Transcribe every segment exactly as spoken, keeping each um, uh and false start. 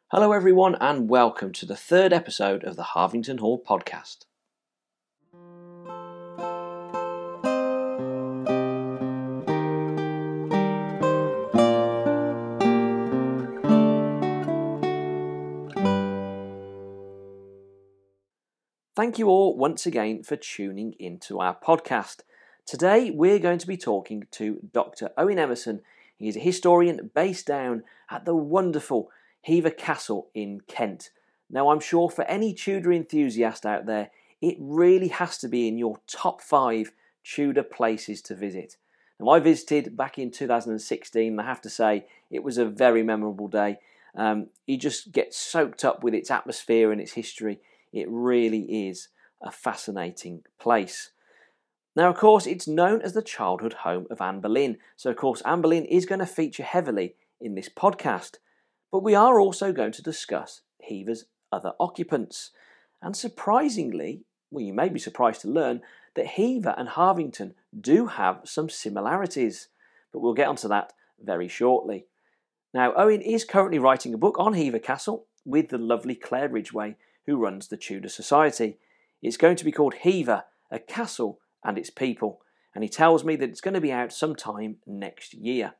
Hello everyone and welcome to the third episode of the Harvington Hall podcast. Thank you all once again for tuning into our podcast. Today we're going to be talking to Doctor Owen Emerson. He's a historian based down at the wonderful Hever Castle in Kent. Now I'm sure for any Tudor enthusiast out there, it really has to be in your top five Tudor places to visit. Now I visited back in two thousand sixteen and I have to say it was a very memorable day. Um, you just get soaked up with its atmosphere and its history. It really is a fascinating place. Now, of course, it's known as the childhood home of Anne Boleyn. So, of course, Anne Boleyn is going to feature heavily in this podcast. But we are also going to discuss Hever's other occupants. And surprisingly, well, you may be surprised to learn that Hever and Harvington do have some similarities. But we'll get onto that very shortly. Now, Owen is currently writing a book on Hever Castle with the lovely Claire Ridgway, who runs the Tudor Society. It's going to be called Hever, a Castle and Its People, and he tells me that it's going to be out sometime next year.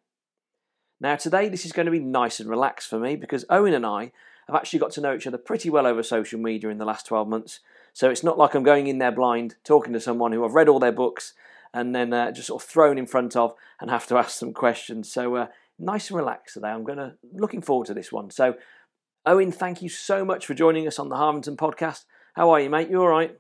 Now today this is going to be nice and relaxed for me because Owen and I have actually got to know each other pretty well over social media in the last twelve months, so it's not like I'm going in there blind, talking to someone who I've read all their books and then uh, just sort of thrown in front of and have to ask some questions. So uh, nice and relaxed today. I'm going to looking forward to this one. So Owen, thank you so much for joining us on the Harvington podcast. How are you, mate? You all right?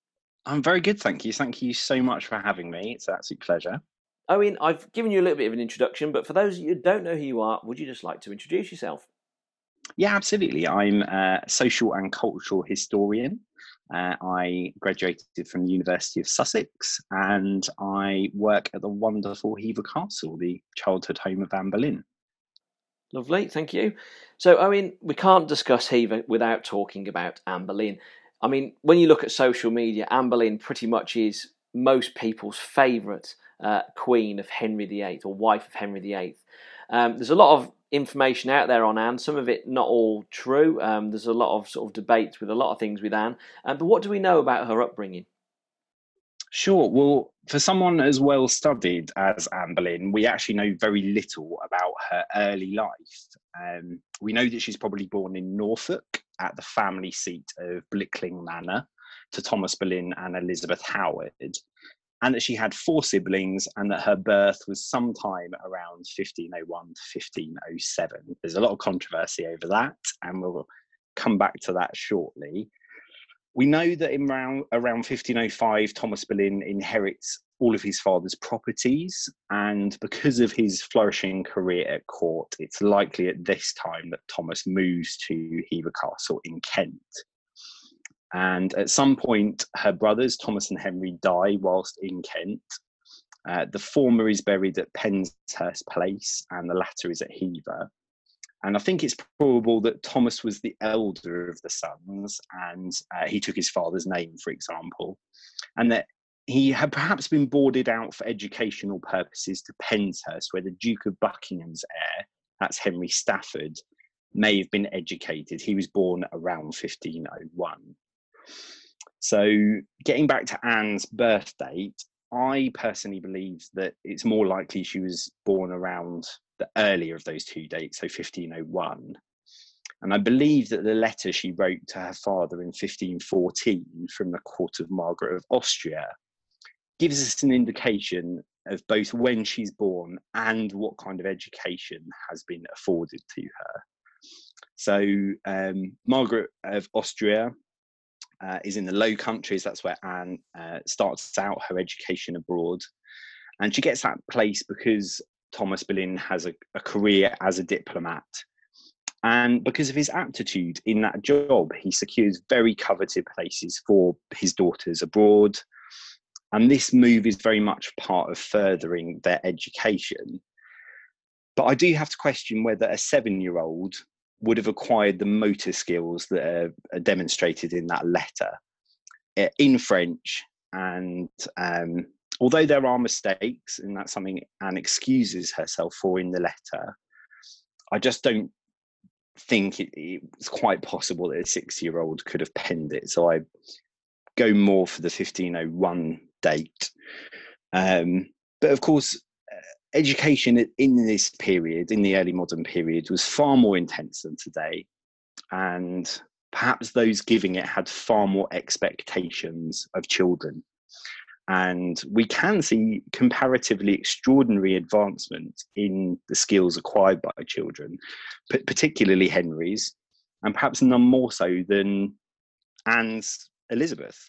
I'm very good, thank you. Thank you so much for having me. It's an absolute pleasure. Owen, I've given you a little bit of an introduction, but for those of you who don't know who you are, would you just like to introduce yourself? Yeah, absolutely. I'm a social and cultural historian. Uh, I graduated from the University of Sussex and I work at the wonderful Hever Castle, the childhood home of Anne Boleyn. Lovely, thank you. So, Owen, we can't discuss Hever without talking about Anne Boleyn. I mean, when you look at social media, Anne Boleyn pretty much is most people's favourite uh, queen of Henry the Eighth or wife of Henry the Eighth. Um, there's a lot of information out there on Anne, some of it not all true. Um, there's a lot of sort of debates with a lot of things with Anne. Um, but what do we know about her upbringing? Sure. Well, for someone as well studied as Anne Boleyn, we actually know very little about her early life. Um, we know that she's probably born in Norfolk at the family seat of Blickling Manor to Thomas Boleyn and Elizabeth Howard, and that she had four siblings and that her birth was sometime around fifteen oh one to fifteen oh seven. There's a lot of controversy over that, and we'll come back to that shortly. We know that in around, around fifteen oh five, Thomas Boleyn inherits all of his father's properties, and because of his flourishing career at court, it's likely at this time that Thomas moves to Hever Castle in Kent. And at some point, her brothers, Thomas and Henry, die whilst in Kent. Uh, the former is buried at Penshurst Place, and the latter is at Hever. And I think it's probable that Thomas was the elder of the sons, and uh, he took his father's name, for example, and that he had perhaps been boarded out for educational purposes to Penshurst, where the Duke of Buckingham's heir, that's Henry Stafford, may have been educated. He was born around fifteen oh one. So getting back to Anne's birth date, I personally believe that it's more likely she was born around the earlier of those two dates, so fifteen oh one. And I believe that the letter she wrote to her father in fifteen fourteen from the court of Margaret of Austria gives us an indication of both when she's born and what kind of education has been afforded to her. So um, Margaret of Austria uh, is in the Low Countries. That's where Anne uh, starts out her education abroad. And she gets that place because Thomas Boleyn has a, a career as a diplomat. And because of his aptitude in that job, he secures very coveted places for his daughters abroad. And this move is very much part of furthering their education. But I do have to question whether a seven-year-old would have acquired the motor skills that are, are demonstrated in that letter uh, in French. And um, although there are mistakes, and that's something Anne excuses herself for in the letter, I just don't think it, it's quite possible that a six-year-old could have penned it. So I go more for the fifteen oh one date. Um, but of course, uh, education in this period, in the early modern period, was far more intense than today. And perhaps those giving it had far more expectations of children. And we can see comparatively extraordinary advancement in the skills acquired by children, particularly Henry's, and perhaps none more so than Anne's Elizabeth.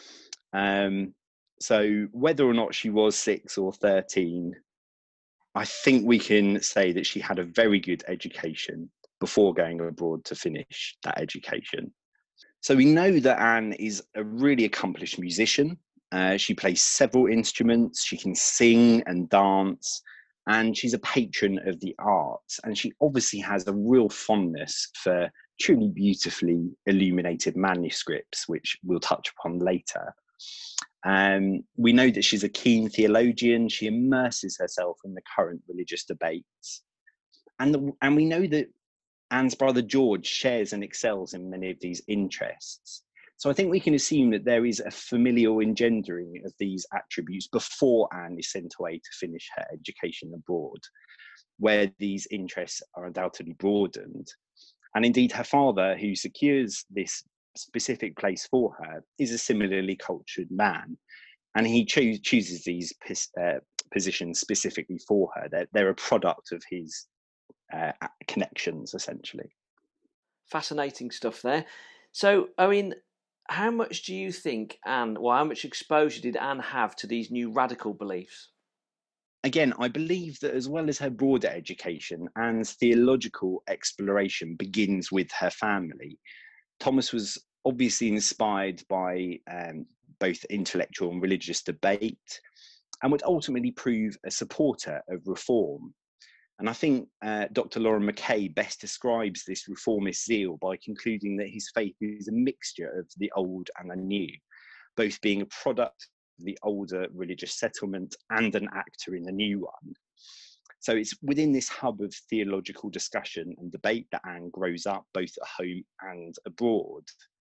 Um, so whether or not she was six or thirteen, I think we can say that she had a very good education before going abroad to finish that education. So we know that Anne is a really accomplished musician. Uh, she plays several instruments, she can sing and dance, and she's a patron of the arts. And she obviously has a real fondness for truly beautifully illuminated manuscripts, which we'll touch upon later. Um, we know that she's a keen theologian. She immerses herself in the current religious debates. And, the, and we know that Anne's brother George shares and excels in many of these interests. So I think we can assume that there is a familial engendering of these attributes before Anne is sent away to finish her education abroad, where these interests are undoubtedly broadened. And indeed, her father, who secures this specific place for her, is a similarly cultured man. And he cho- chooses these uh, positions specifically for her. They're, they're a product of his uh, connections, essentially. Fascinating stuff there. So, Owen, how much do you think Anne, well, how much exposure did Anne have to these new radical beliefs? Again, I believe that as well as her broader education, Anne's theological exploration begins with her family. Thomas was obviously inspired by um, both intellectual and religious debate, and would ultimately prove a supporter of reform. And I think uh, Doctor Lauren Mackay best describes this reformist zeal by concluding that his faith is a mixture of the old and the new, both being a product of the older religious settlement and an actor in the new one. So it's within this hub of theological discussion and debate that Anne grows up, both at home and abroad.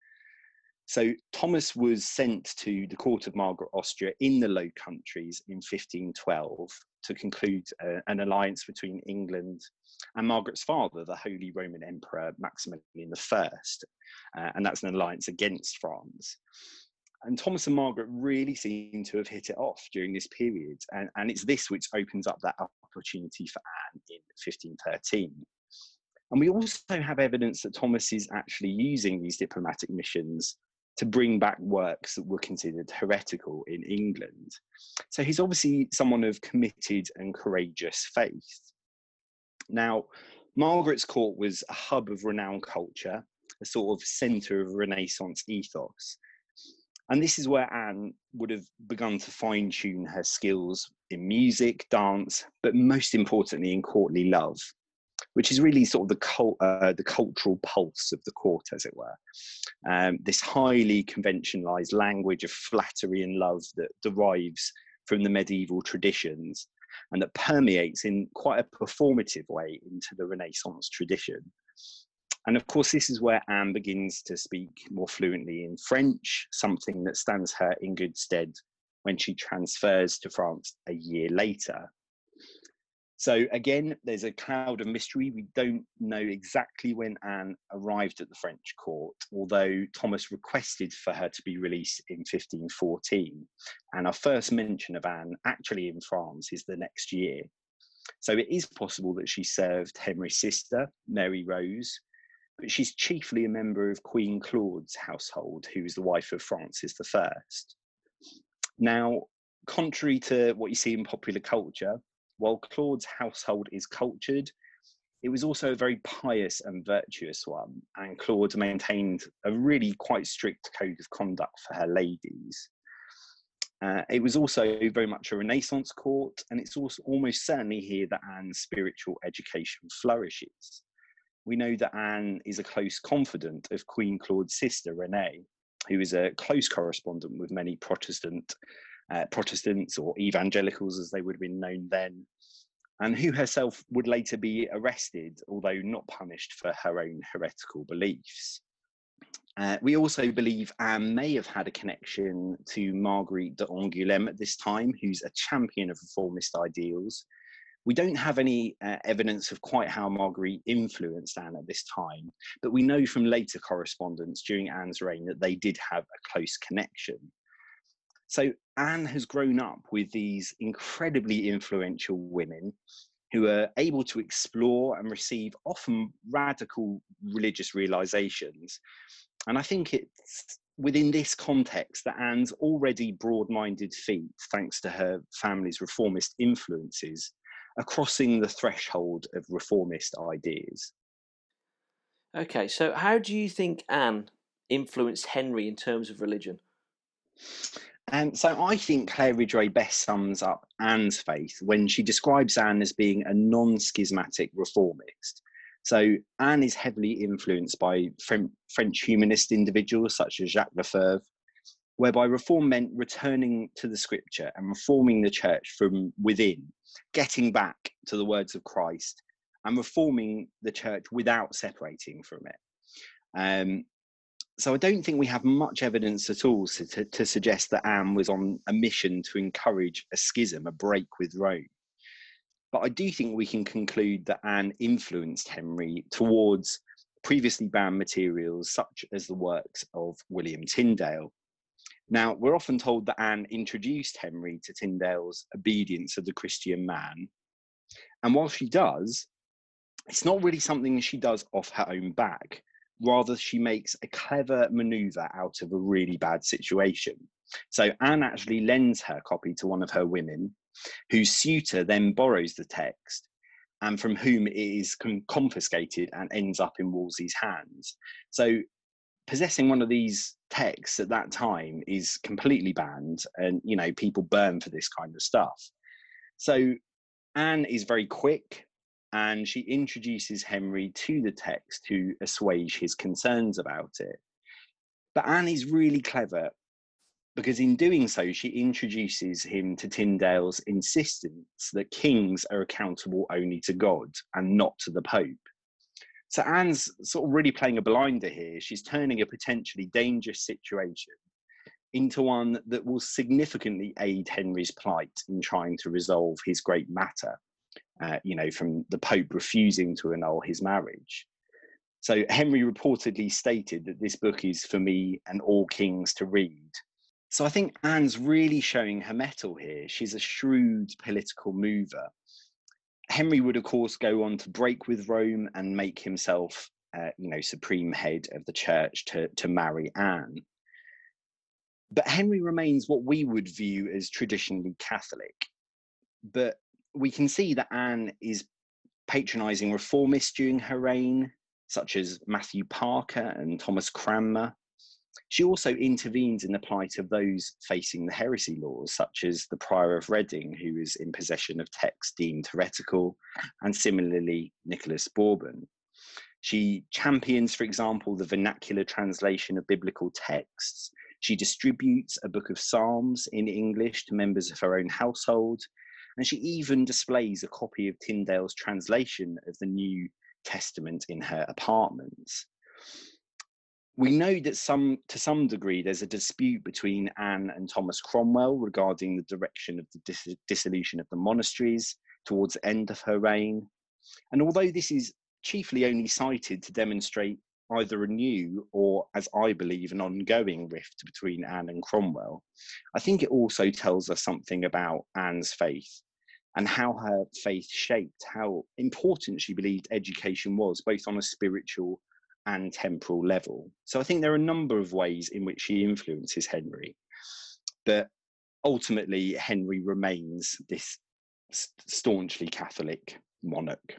So Thomas was sent to the court of Margaret Austria in the Low Countries in fifteen twelve to conclude uh, an alliance between England and Margaret's father, the Holy Roman Emperor Maximilian the First, uh, and that's an alliance against France. And Thomas and Margaret really seem to have hit it off during this period, and, and it's this which opens up that opportunity for Anne in fifteen thirteen. And we also have evidence that Thomas is actually using these diplomatic missions to bring back works that were considered heretical in England. So he's obviously someone of committed and courageous faith. Now, Margaret's court was a hub of renowned culture, a sort of centre of Renaissance ethos. And this is where Anne would have begun to fine-tune her skills in music, dance, but most importantly in courtly love, which is really sort of the, cult, uh, the cultural pulse of the court, as it were. Um, this highly conventionalized language of flattery and love that derives from the medieval traditions and that permeates in quite a performative way into the Renaissance tradition. And of course, this is where Anne begins to speak more fluently in French, something that stands her in good stead when she transfers to France a year later. So again, there's a cloud of mystery. We don't know exactly when Anne arrived at the French court, although Thomas requested for her to be released in fifteen fourteen. And our first mention of Anne actually in France is the next year. So it is possible that she served Henry's sister, Mary Rose, but she's chiefly a member of Queen Claude's household, who was the wife of Francis the First. Now, contrary to what you see in popular culture, while Claude's household is cultured, it was also a very pious and virtuous one, and Claude maintained a really quite strict code of conduct for her ladies. Uh, it was also very much a Renaissance court, and it's also almost certainly here that Anne's spiritual education flourishes. We know that Anne is a close confidant of Queen Claude's sister, Renee, who is a close correspondent with many Protestant Uh, Protestants or evangelicals, as they would have been known then. and who herself would later be arrested, although not punished for her own heretical beliefs. Uh, we also believe Anne may have had a connection to Marguerite de Angoulême at this time, who's a champion of reformist ideals. We don't have any uh, evidence of quite how Marguerite influenced Anne at this time, but we know from later correspondence during Anne's reign that they did have a close connection. So Anne has grown up with these incredibly influential women who are able to explore and receive often radical religious realizations. And I think it's within this context that Anne's already broad-minded feet, thanks to her family's reformist influences, are crossing the threshold of reformist ideas. Okay, so how do you think Anne influenced Henry in terms of religion? And so I think Claire Ridgway best sums up Anne's faith when she describes Anne as being a non-schismatic reformist. So Anne is heavily influenced by French humanist individuals such as Jacques Lefebvre, whereby reform meant returning to the scripture and reforming the church from within, getting back to the words of Christ and reforming the church without separating from it. Um, so I don't think we have much evidence at all to, to, to suggest that Anne was on a mission to encourage a schism, a break with Rome. But I do think we can conclude that Anne influenced Henry towards previously banned materials such as the works of William Tyndale. Now, we're often told that Anne introduced Henry to Tyndale's Obedience of the Christian Man. And while she does, it's not really something she does off her own back. Rather, she makes a clever maneuver out of a really bad situation. So Anne actually lends her copy to one of her women, whose suitor then borrows the text, and from whom it is confiscated and ends up in Wolsey's hands. So possessing one of these texts at that time is completely banned, and you know, people burn for this kind of stuff. So Anne is very quick, and she introduces Henry to the text to assuage his concerns about it. But Anne is really clever, because in doing so, she introduces him to Tyndale's insistence that kings are accountable only to God and not to the Pope. So Anne's sort of really playing a blinder here. She's turning a potentially dangerous situation into one that will significantly aid Henry's plight in trying to resolve his great matter, uh, you know, from the Pope refusing to annul his marriage. So Henry reportedly stated that this book is for me and all kings to read. So I think Anne's really showing her mettle here. She's a shrewd political mover. Henry would, of course, go on to break with Rome and make himself, uh, you know, supreme head of the church to, to marry Anne. But Henry remains what we would view as traditionally Catholic. But we can see that Anne is patronising reformists during her reign, such as Matthew Parker and Thomas Cranmer. She also intervenes in the plight of those facing the heresy laws, such as the Prior of Reading, who is in possession of texts deemed heretical, and similarly Nicholas Bourbon. She champions, for example, the vernacular translation of biblical texts. She distributes a book of Psalms in English to members of her own household, and she even displays a copy of Tyndale's translation of the New Testament in her apartments. We know that some, to some degree, there's a dispute between Anne and Thomas Cromwell regarding the direction of the dis- dissolution of the monasteries towards the end of her reign. And although this is chiefly only cited to demonstrate either a new or, as I believe, an ongoing rift between Anne and Cromwell, I think it also tells us something about Anne's faith and how her faith shaped how important she believed education was, both on a spiritual and temporal level. So I think there are a number of ways in which she influences Henry, but ultimately Henry remains this staunchly Catholic monarch.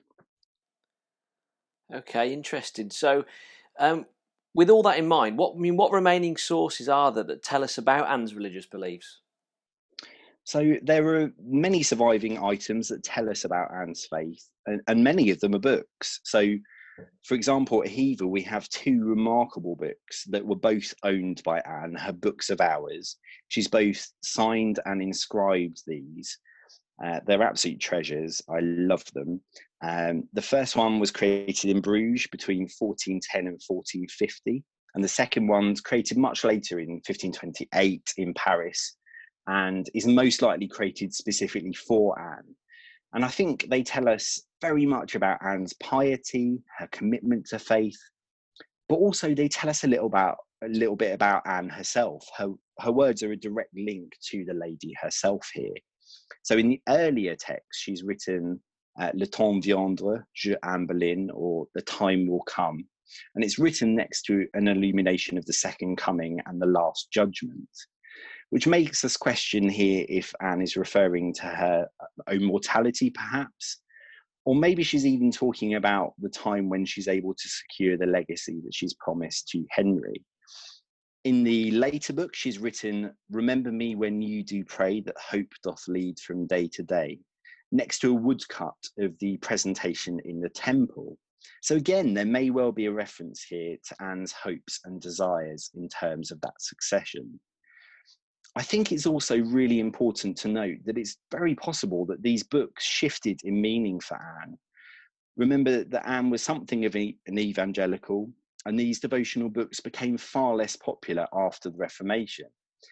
Okay, interesting. So um, with all that in mind, what I mean, what remaining sources are there that tell us about Anne's religious beliefs? So there are many surviving items that tell us about Anne's faith, and, and many of them are books. So for example, at Hever, we have two remarkable books that were both owned by Anne, her Books of Hours. She's both signed and inscribed these. Uh, they're absolute treasures. I love them. Um, the first one was created in Bruges between fourteen ten and fourteen fifty. And the second one's created much later in fifteen twenty-eight in Paris, and is most likely created specifically for Anne. And I think they tell us very much about Anne's piety, her commitment to faith, but also they tell us a little about a little bit about Anne herself. Her her words are a direct link to the lady herself here. So in the earlier text, she's written uh, Le temps viendra, je Anne Boleyn, or the time will come. And it's written next to an illumination of the second coming and the last judgment, which makes us question here if Anne is referring to her own mortality, perhaps, or maybe she's even talking about the time when she's able to secure the legacy that she's promised to Henry. In the later book, she's written, remember me when you do pray that hope doth lead from day to day, next to a woodcut of the presentation in the temple. So again, there may well be a reference here to Anne's hopes and desires in terms of that succession. I think it's also really important to note that it's very possible that these books shifted in meaning for Anne. Remember that Anne was something of a, an evangelical, and these devotional books became far less popular after the Reformation.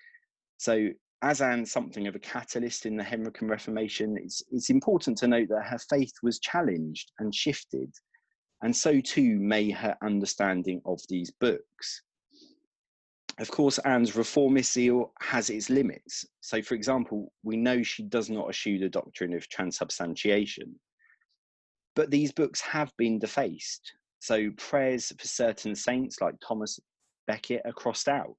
So as Anne something of a catalyst in the Henrican Reformation, it's, it's important to note that her faith was challenged and shifted, and so too may her understanding of these books. Of course, Anne's reformist zeal has its limits. So, for example, we know she does not eschew the doctrine of transubstantiation. But these books have been defaced. So prayers for certain saints like Thomas Becket are crossed out.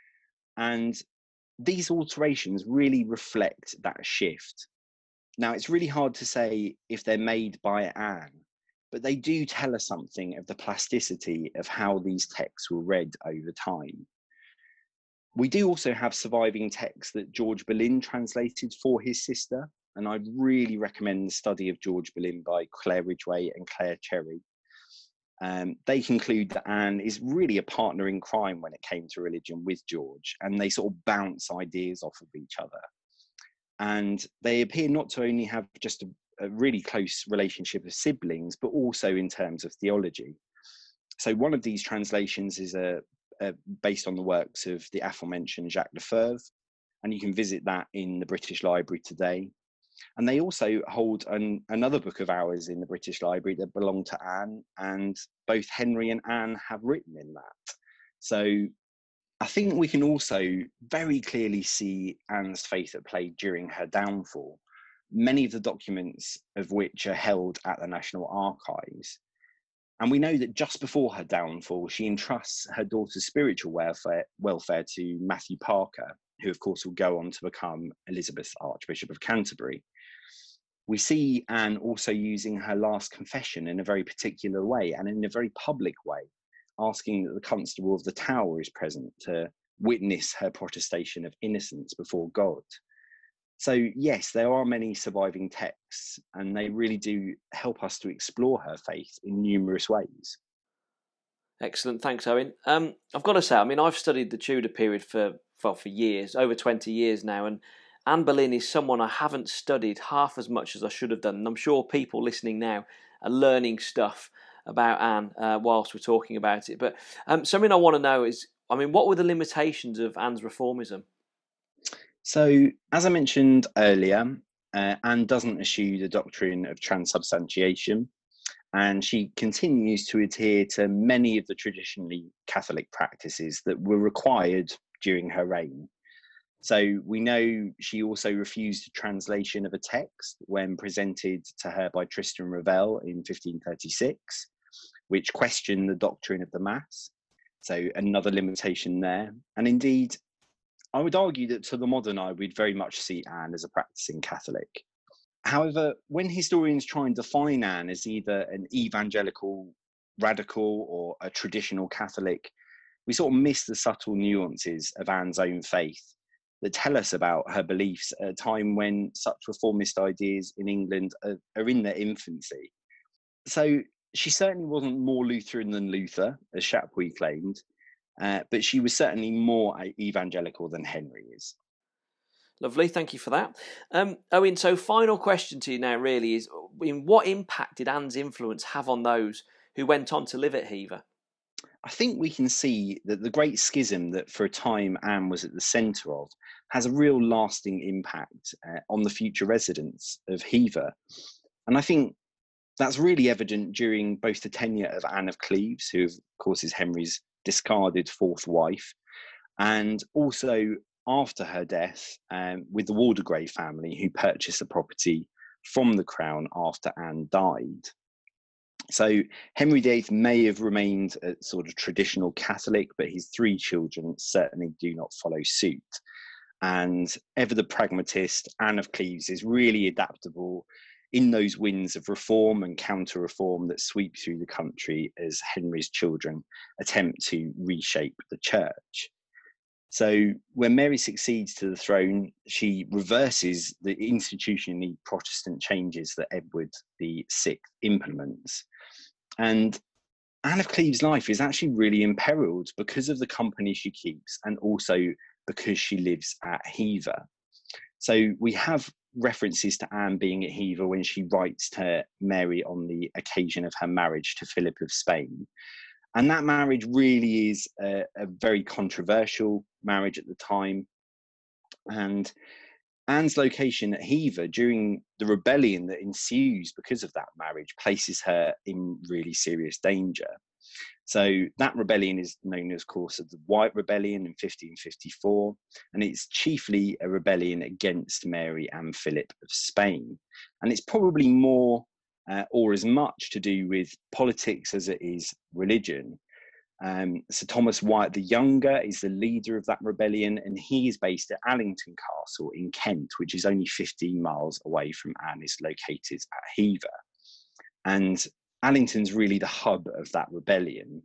And these alterations really reflect that shift. Now, it's really hard to say if they're made by Anne, but they do tell us something of the plasticity of how these texts were read over time. We do also have surviving texts that George Boleyn translated for his sister, and I'd really recommend the study of George Boleyn by Claire Ridgway and Claire Cherry. Um, they conclude that Anne is really a partner in crime when it came to religion with George, and they sort of bounce ideas off of each other. And they appear not to only have just a, a really close relationship of siblings, but also in terms of theology. So one of these translations is a, a, based on the works of the aforementioned Jacques Lefebvre, and you can visit that in the British Library today. And they also hold an, another book of ours in the British Library that belonged to Anne, and both Henry and Anne have written in that. So I think we can also very clearly see Anne's faith at play during her downfall, many of the documents of which are held at the National Archives. And we know that just before her downfall, she entrusts her daughter's spiritual welfare, welfare to Matthew Parker, who of course will go on to become Elizabeth, Archbishop of Canterbury. We see Anne also using her last confession in a very particular way and in a very public way, asking that the Constable of the Tower is present to witness her protestation of innocence before God. So yes, there are many surviving texts, and they really do help us to explore her faith in numerous ways. Excellent, thanks, Owen. Um, I've got to say, I mean, I've studied the Tudor period for well, for years, over twenty years now, and Anne Boleyn is someone I haven't studied half as much as I should have done, and I'm sure people listening now are learning stuff about Anne uh, whilst we're talking about it. But um, something I want to know is, I mean, what were the limitations of Anne's reformism? So, as I mentioned earlier, uh, Anne doesn't eschew the doctrine of transubstantiation, and she continues to adhere to many of the traditionally Catholic practices that were required during her reign. So we know she also refused a translation of a text when presented to her by Tristan Revel in fifteen thirty-six, which questioned the doctrine of the Mass. So another limitation there. And indeed, I would argue that to the modern eye, we'd very much see Anne as a practicing Catholic. However, when historians try and define Anne as either an evangelical radical or a traditional Catholic, we sort of miss the subtle nuances of Anne's own faith that tell us about her beliefs at a time when such reformist ideas in England are, are in their infancy. So she certainly wasn't more Lutheran than Luther, as Chapuis claimed, uh, but she was certainly more evangelical than Henry is. Lovely, thank you for that. Um, Owen, so final question to you now really is, in what impact did Anne's influence have on those who went on to live at Hever? I think we can see that the great schism that for a time Anne was at the centre of has a real lasting impact uh, on the future residents of Hever. And I think that's really evident during both the tenure of Anne of Cleves, who of course is Henry's discarded fourth wife, and also after her death um, with the Waldegrave family, who purchased the property from the crown after Anne died. So Henry the Eighth may have remained a sort of traditional Catholic, but his three children certainly do not follow suit. And ever the pragmatist, Anne of Cleves is really adaptable in those winds of reform and counter-reform that sweep through the country as Henry's children attempt to reshape the church. So when Mary succeeds to the throne, she reverses the institutionally Protestant changes that Edward the Sixth implements. And Anne of Cleves' life is actually really imperiled because of the company she keeps and also because she lives at Hever. So we have references to Anne being at Hever when she writes to Mary on the occasion of her marriage to Philip of Spain. And that marriage really is a, a very controversial marriage at the time. And Anne's location at Hever during the rebellion that ensues because of that marriage places her in really serious danger. So that rebellion is known, of course, as the White Rebellion in fifteen fifty-four, and it's chiefly a rebellion against Mary and Philip of Spain. And it's probably more uh, or as much to do with politics as it is religion. Um, Sir Thomas Wyatt the Younger is the leader of that rebellion, and he is based at Allington Castle in Kent, which is only fifteen miles away from Anne, is located at Hever. And Allington's really the hub of that rebellion.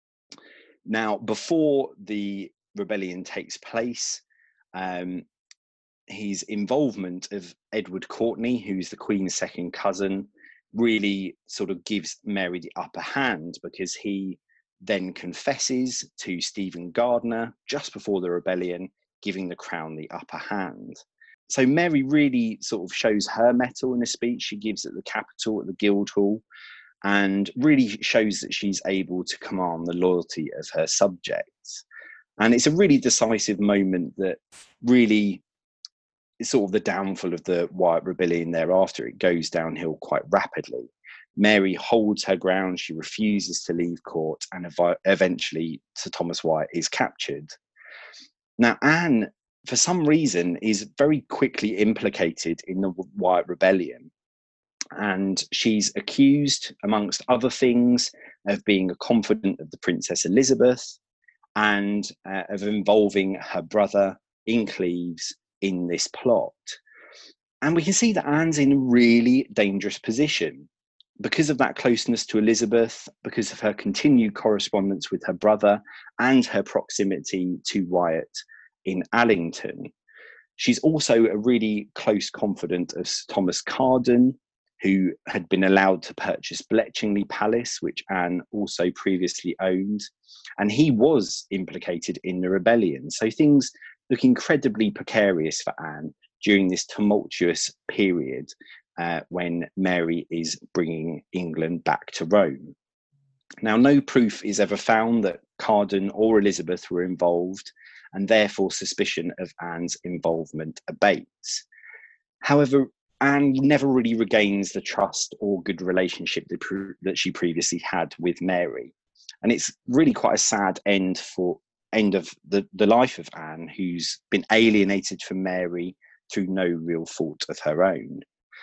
Now, before the rebellion takes place, um, his involvement of Edward Courtenay, who's the Queen's second cousin, really sort of gives Mary the upper hand, because he then confesses to Stephen Gardiner just before the rebellion, giving the crown the upper hand. So Mary really sort of shows her mettle in a speech she gives at the Capitol, at the Guildhall, and really shows that she's able to command the loyalty of her subjects. And it's a really decisive moment that really is sort of the downfall of the Wyatt Rebellion thereafter. It goes downhill quite rapidly. Mary holds her ground, she refuses to leave court, and ev- eventually Sir Thomas Wyatt is captured. Now, Anne, for some reason, is very quickly implicated in the Wyatt Rebellion. And she's accused, amongst other things, of being a confidant of the Princess Elizabeth and uh, of involving her brother in Cleves in this plot. And we can see that Anne's in a really dangerous position because of that closeness to Elizabeth, because of her continued correspondence with her brother and her proximity to Wyatt in Allington. She's also a really close confidant of Sir Thomas Carden, who had been allowed to purchase Bletchingley Palace, which Anne also previously owned. And he was implicated in the rebellion. So things look incredibly precarious for Anne during this tumultuous period uh, when Mary is bringing England back to Rome. Now, no proof is ever found that Carden or Elizabeth were involved, and therefore suspicion of Anne's involvement abates. However, Anne never really regains the trust or good relationship that, pre- that she previously had with Mary. And it's really quite a sad end for end of the, the life of Anne, who's been alienated from Mary through no real fault of her own.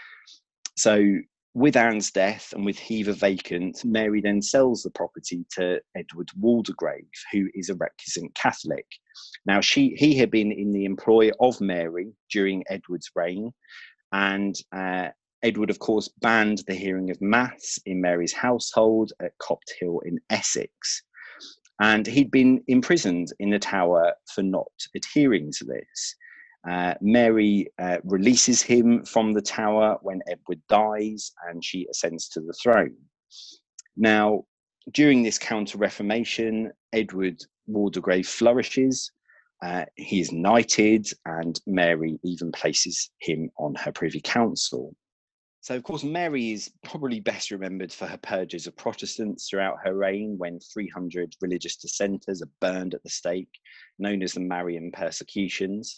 So with Anne's death and with Hever vacant, Mary then sells the property to Edward Waldegrave, who is a recusant Catholic. Now, she he had been in the employ of Mary during Edward's reign, and uh, Edward, of course, banned the hearing of mass in Mary's household at Copt Hill in Essex. And he'd been imprisoned in the Tower for not adhering to this. Uh, Mary uh, releases him from the Tower when Edward dies, and she ascends to the throne. Now, during this Counter-Reformation, Edward Waldegrave flourishes, Uh, he is knighted, and Mary even places him on her Privy Council. So, of course, Mary is probably best remembered for her purges of Protestants throughout her reign, when three hundred religious dissenters are burned at the stake, known as the Marian persecutions.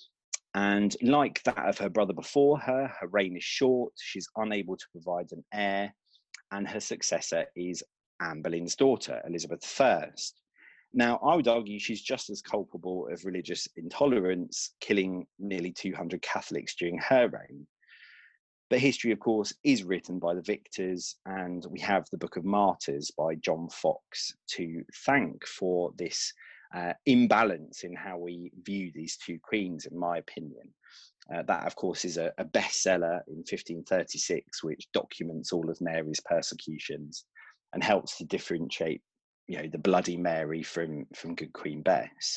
And like that of her brother before her, her reign is short, she's unable to provide an heir, and her successor is Anne Boleyn's daughter, Elizabeth the First. Now, I would argue she's just as culpable of religious intolerance, killing nearly two hundred Catholics during her reign. But history, of course, is written by the victors, and we have the Book of Martyrs by John Foxe to thank for this uh, imbalance in how we view these two queens, in my opinion. Uh, that, of course, is a, a bestseller in fifteen thirty-six, which documents all of Mary's persecutions and helps to differentiate, you know, the Bloody Mary from, from Good Queen Bess.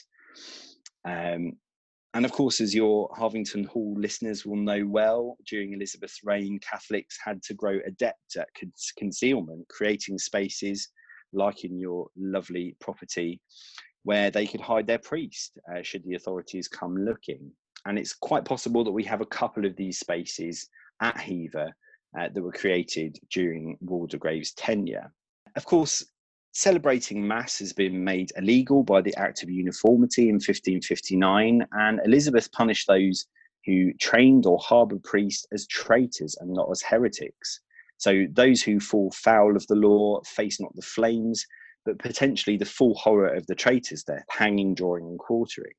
Um, And of course, as your Harvington Hall listeners will know well, during Elizabeth's reign, Catholics had to grow adept at concealment, creating spaces like in your lovely property where they could hide their priest uh, should the authorities come looking. And it's quite possible that we have a couple of these spaces at Hever uh, that were created during Waldegrave's tenure. Of course, celebrating Mass has been made illegal by the Act of Uniformity in fifteen fifty-nine, and Elizabeth punished those who trained or harboured priests as traitors and not as heretics. So those who fall foul of the law face not the flames, but potentially the full horror of the traitor's death, hanging, drawing and quartering.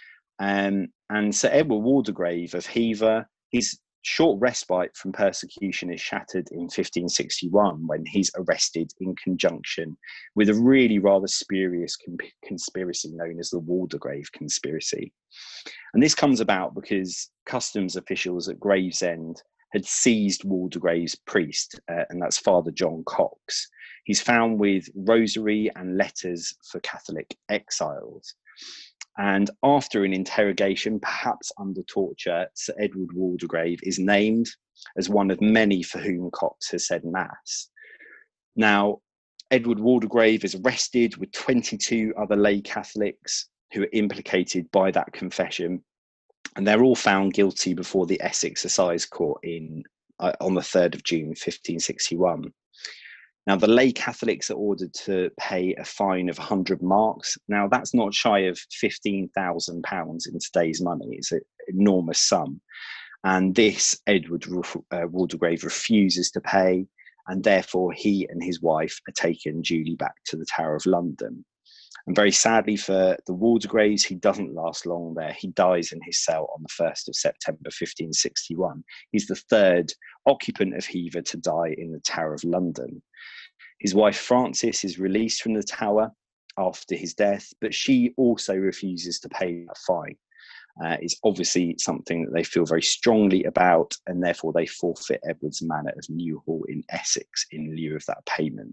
Um, and Sir Edward Waldegrave of Hever, his short respite from persecution is shattered in fifteen sixty-one when he's arrested in conjunction with a really rather spurious conspiracy known as the Waldegrave Conspiracy. And this comes about because customs officials at Gravesend had seized Waldegrave's priest, uh, and that's Father John Cox. He's found with rosary and letters for Catholic exiles. And after an interrogation, perhaps under torture, Sir Edward Waldegrave is named as one of many for whom Cox has said Mass. Now, Edward Waldegrave is arrested with twenty-two other lay Catholics who are implicated by that confession, and they're all found guilty before the Essex Assize Court in uh, on the third of June, fifteen sixty-one. Now, the lay Catholics are ordered to pay a fine of one hundred marks. Now, that's not shy of fifteen thousand pounds in today's money. It's an enormous sum. And this Edward uh, Waldegrave refuses to pay, and therefore he and his wife are taken duly back to the Tower of London. And very sadly for the Waldegraves, he doesn't last long there. He dies in his cell on the first of September, fifteen sixty-one. He's the third occupant of Hever to die in the Tower of London. His wife Frances is released from the Tower after his death, but she also refuses to pay a fine. Uh, it's obviously something that they feel very strongly about, and therefore they forfeit Edward's Manor of Newhall in Essex in lieu of that payment.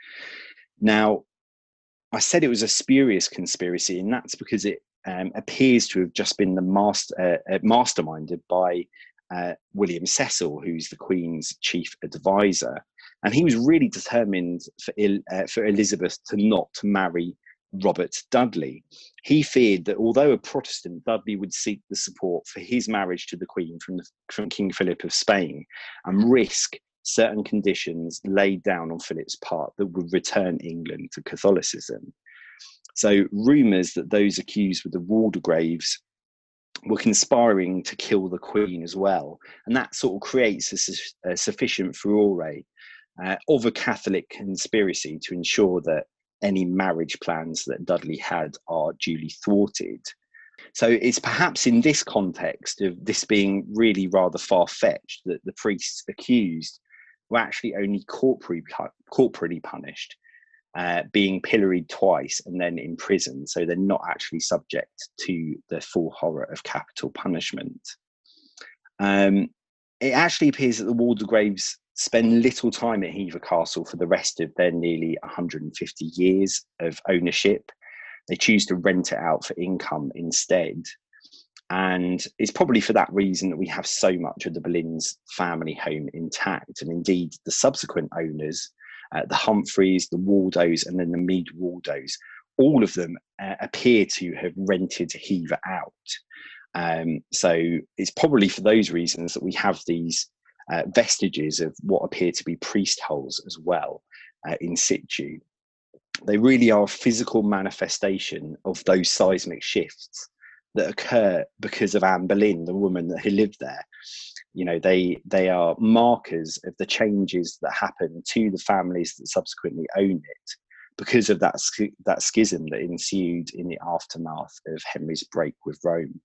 Now, I said it was a spurious conspiracy, and that's because it um, appears to have just been the master, uh, masterminded by uh, William Cecil, who's the Queen's chief advisor. And he was really determined for, uh, for Elizabeth to not marry Robert Dudley. He feared that although a Protestant, Dudley would seek the support for his marriage to the Queen from, the, from King Philip of Spain and risk certain conditions laid down on Philip's part that would return England to Catholicism. So rumours that those accused with the Waldegraves were conspiring to kill the Queen as well. And that sort of creates a, su- a sufficient furore uh, of a Catholic conspiracy to ensure that any marriage plans that Dudley had are duly thwarted. So it's perhaps in this context of this being really rather far-fetched that the priests accused were actually only corporally, corporally punished, uh, being pilloried twice and then imprisoned. So they're not actually subject to the full horror of capital punishment. Um, it actually appears that the Waldegraves spend little time at Hever Castle for the rest of their nearly one hundred fifty years of ownership. They choose to rent it out for income instead. And it's probably for that reason that we have so much of the Boleyn's family home intact. And indeed, the subsequent owners, uh, the Humphreys, the Waldos, and then the Mead Waldos, all of them uh, appear to have rented Hever out. Um, so it's probably for those reasons that we have these uh, vestiges of what appear to be priest holes as well uh, in situ. They really are a physical manifestation of those seismic shifts that occur because of Anne Boleyn, the woman who lived there. You know, they they are markers of the changes that happen to the families that subsequently own it because of that that schism that ensued in the aftermath of Henry's break with Rome.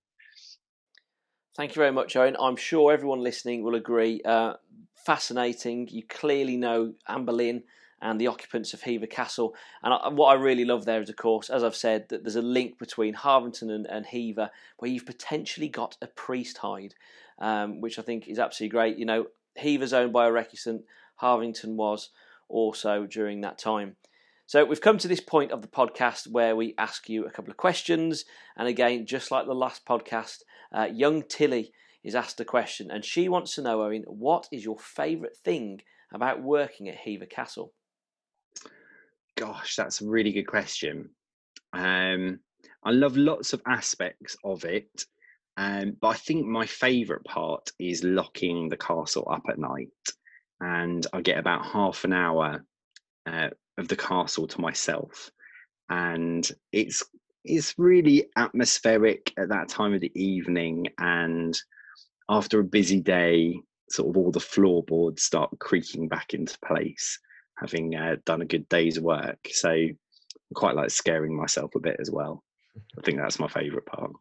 Thank you very much, Owen. I'm sure everyone listening will agree. Uh, fascinating. You clearly know Anne Boleyn and the occupants of Hever Castle. And I, what I really love there is, of course, as I've said, that there's a link between Harvington and, and Hever, where you've potentially got a priest hide, um, which I think is absolutely great. You know, Hever's owned by a recusant, Harvington was also during that time. So we've come to this point of the podcast where we ask you a couple of questions. And again, just like the last podcast, uh, young Tilly is asked a question, and she wants to know, Owen, what is your favourite thing about working at Hever Castle? Gosh, that's a really good question. Um, I love lots of aspects of it, um, but I think my favourite part is locking the castle up at night, and I get about half an hour uh, of the castle to myself, and it's it's really atmospheric at that time of the evening, and after a busy day, sort of all the floorboards start creaking back into place, having uh, done a good day's work. So I quite like scaring myself a bit as well. I think that's my favourite part.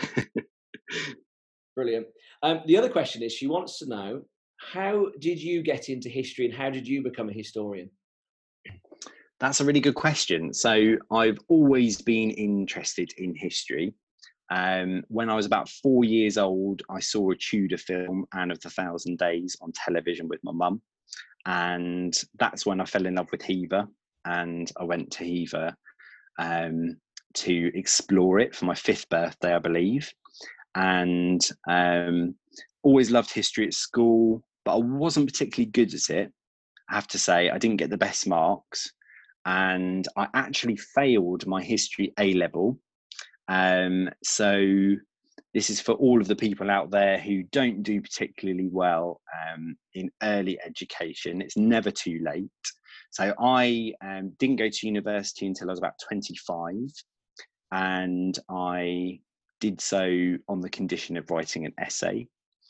Brilliant. Um, the other question is, she wants to know, how did you get into history and how did you become a historian? That's a really good question. So I've always been interested in history. Um, when I was about four years old, I saw a Tudor film, Anne of the Thousand Days, on television with my mum. And that's when I fell in love with Hever. And I went to Hever um, to explore it for my fifth birthday, I believe. And um, always loved history at school, but I wasn't particularly good at it. I have to say, I didn't get the best marks. And I actually failed my history A level. Um, so this is for all of the people out there who don't do particularly well um, in early education. It's never too late. So I um, didn't go to university until I was about twenty-five, and I did so on the condition of writing an essay.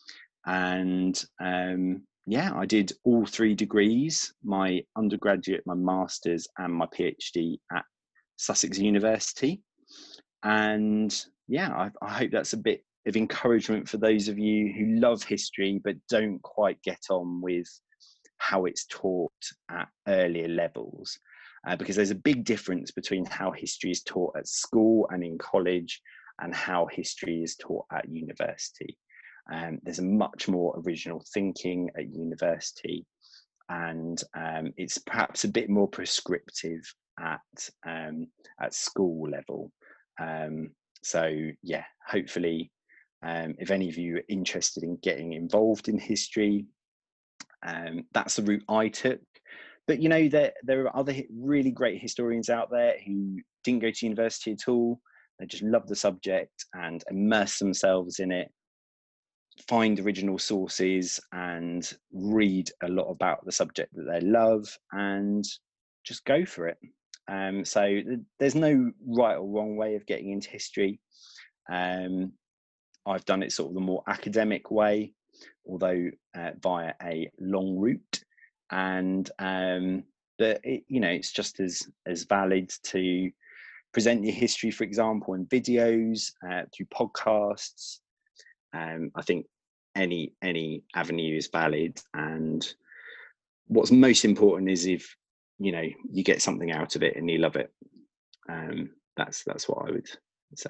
And um, yeah, I did all three degrees, my undergraduate, my master's and my PhD at Sussex University. And yeah, I, I hope that's a bit of encouragement for those of you who love history but don't quite get on with how it's taught at earlier levels. Uh, because there's a big difference between how history is taught at school and in college and how history is taught at university. Um, there's a much more original thinking at university, and um, it's perhaps a bit more prescriptive at um, at school level. Um, so yeah, hopefully, um, if any of you are interested in getting involved in history, um, that's the route I took. But you know, there there are other really great historians out there who didn't go to university at all. They just love the subject and immerse themselves in it, find original sources and read a lot about the subject that they love and just go for it. Um, so th- there's no right or wrong way of getting into history. Um, I've done it sort of the more academic way, although uh, via a long route. And um, but it, you know, it's just as as valid to present your history, for example, in videos, uh, through podcasts. Um, I think any any avenue is valid, and what's most important is if you know you get something out of it and you love it. Um, that's that's what I would say.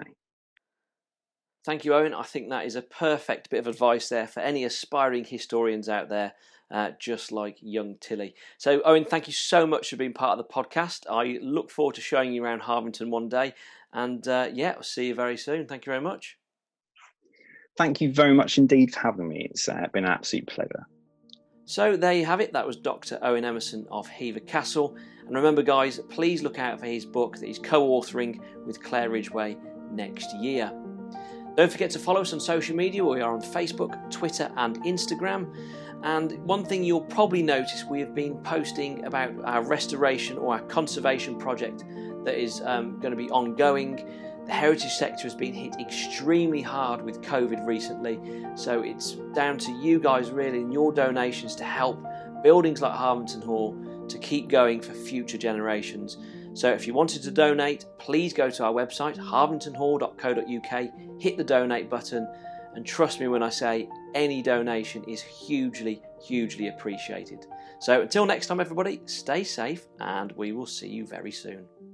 Thank you, Owen. I think that is a perfect bit of advice there for any aspiring historians out there, uh, just like young Tilly. So, Owen, thank you so much for being part of the podcast. I look forward to showing you around Harvington one day. And uh, yeah, I'll see you very soon. Thank you very much. Thank you very much indeed for having me. It's uh, been an absolute pleasure. So there you have it. That was Doctor Owen Emerson of Hever Castle. And remember, guys, please look out for his book that he's co-authoring with Claire Ridgway next year. Don't forget to follow us on social media. We are on Facebook, Twitter and Instagram. And one thing you'll probably notice, we have been posting about our restoration or our conservation project that is um, going to be ongoing. The heritage sector has been hit extremely hard with COVID recently, so it's down to you guys really and your donations to help buildings like Harvington Hall to keep going for future generations. So if you wanted to donate, please go to our website, harvington hall dot co dot uk, hit the donate button, and trust me when I say any donation is hugely, hugely appreciated. So until next time, everybody, stay safe and we will see you very soon.